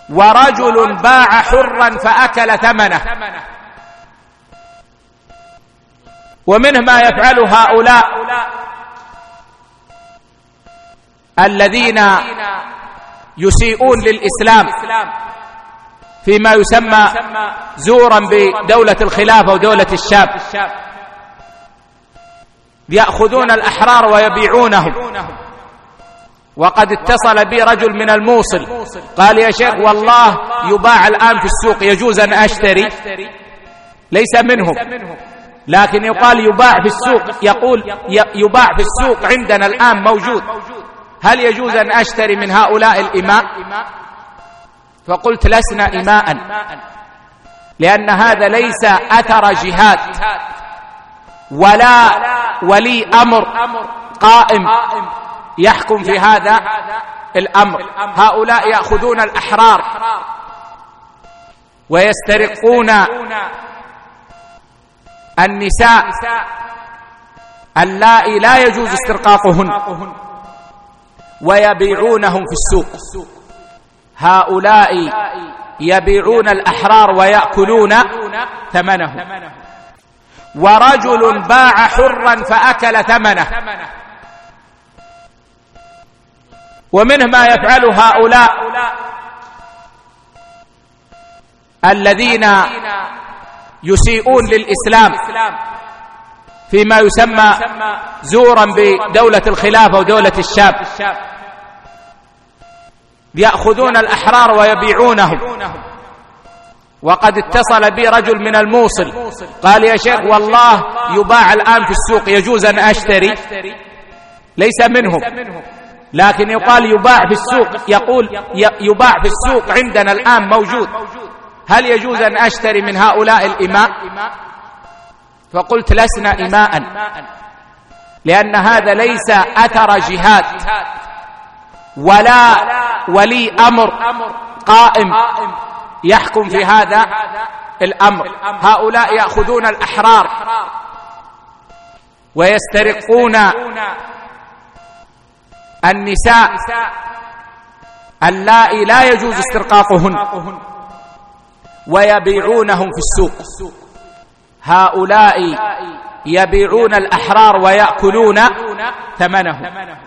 ورجل باع حرا فأكل ثمنه. ومنه ما يفعل هؤلاء الذين يسيئون للإسلام فيما يسمى زورا بدولة الخلافة ودولة الشام، يأخذون الأحرار ويبيعونهم. وقد اتصل بي رجل من الموصل قال: يا شيخ والله يباع الآن في السوق، يجوز أن أشتري؟ ليس منهم، لكن يقال يباع في السوق، يقول يباع في السوق عندنا الآن موجود، هل يجوز أن أشتري من هؤلاء الإماء؟ فقلت: لسنا إماء، لأن هذا ليس أثر جهاد ولا ولي أمر قائم يحكم في هذا الأمر. هؤلاء يأخذون الأحرار ويسترقون النساء اللائي لا يجوز استرقاقهن ويبيعونهم في السوق. هؤلاء يبيعون الأحرار ويأكلون ثمنه. ورجل باع حرا فأكل ثمنه. ومنه ما يفعل هؤلاء الذين يسيئون للإسلام فيما يسمى زورا بدولة الخلافة ودولة الشام، يأخذون الأحرار ويبيعونهم. وقد اتصل بي رجل من الموصل قال: يا شيخ والله يباع الآن في السوق، يجوز أن أشتري؟ ليس منهم، لكن يقال يباع في السوق، يقول يباع في السوق عندنا الآن موجود، هل يجوز أن أشتري من هؤلاء الإماء؟ فقلت: لسنا إماء، لأن هذا ليس أثر جهاد ولا ولي أمر قائم يحكم في هذا الأمر. هؤلاء يأخذون الأحرار ويسترقون النساء اللائي لا يجوز استرقاقهن ويبيعونهم في السوق. هؤلاء يبيعون الأحرار ويأكلون ثمنه.